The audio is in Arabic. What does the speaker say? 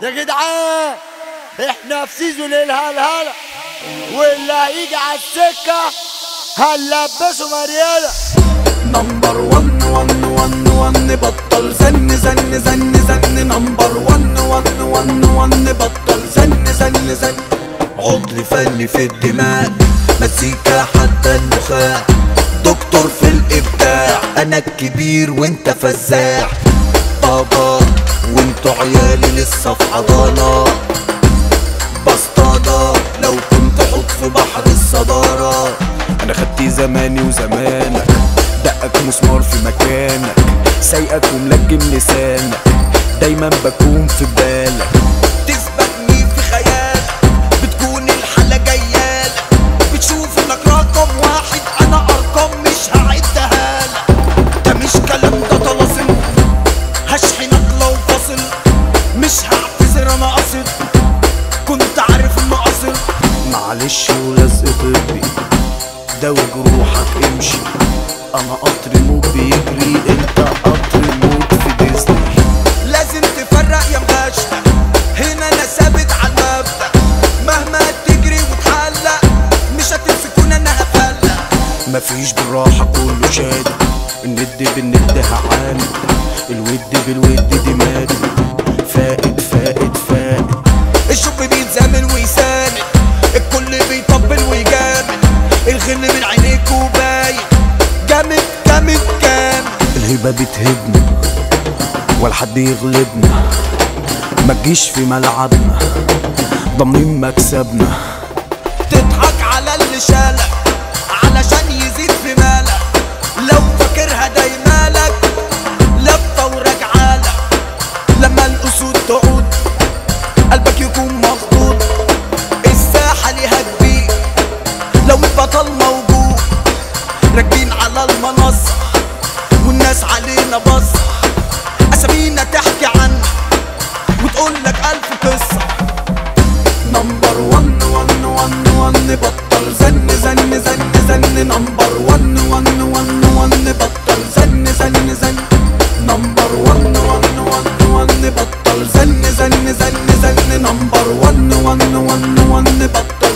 يا جدعان احنا في سيزون الهلهلة، واللي هيجي على السكة هنلبسه مريالة. نمبر ون ون ون ون بطل زن زن زن زن. نمبر ون ون ون ون بطل زن زن زن. عضل فني في الدماغ، مزيكا حتى النخاع، دكتور في الابداع. انا الكبير وانت فزاع، بابا وانتو عيالي لسه في حضانة. بسطانة لو كنت حط في بحر الصدارة. انا خدت زماني وزمانك، دقك مسمار في مكانك، سايقك وملجم لسانك، دايما بكون في بالك. تسبقني في خيالك، بتكون الحالة جايالك، بتشوف انك رقم واحد، انا ارقام مش هعدها لك. ده مش كلام ده طلاسم، هشحنك لو فاصل، مش هعتذر انا قصد، كنت عارف انه قصد. معلش ولزق طبي، داوي جروحك امشي، انا قطر موت بيجري، انت قطر موت في ديزني. لازم تفرق يا مباشرة، هنا انا ثابت على المبدأ، مهما تجري وتحلق مش هتمسكوني انا هفلق. مفيش بالراحة كله شادي، الند بالند هعاند، الود بالود دي مادي، فائد فائد فائد. الشوك بيتزامل ويساند، الكل بيطبل ويجامل، الغل من عينيكوا باين، جامد جامد جامد. الهبة بتهبنا ولا حد يغلبنا، ما تجيش في ملعبنا، ضامنين مكسبنا. تضحك على اللي شالك علشان يزيد في مالك، لو فاكرها دايمالك لفة وراجعالك. لما الاسود تعود قلبك يكون مخطوط، الساحة ليها كبير لو البطل موجود. راكبين على المنصة والناس علينا بصة، اسامينا تحكي عنك وتقولك الف قصة. نمبر ون ون ون ون بطل زن زن زن زن. نمبر ون ون ون ون بطل زن زن زن. نمبر ون ون ون ون بطل زن زن زن زن. نمبر ون ون ون ون بطل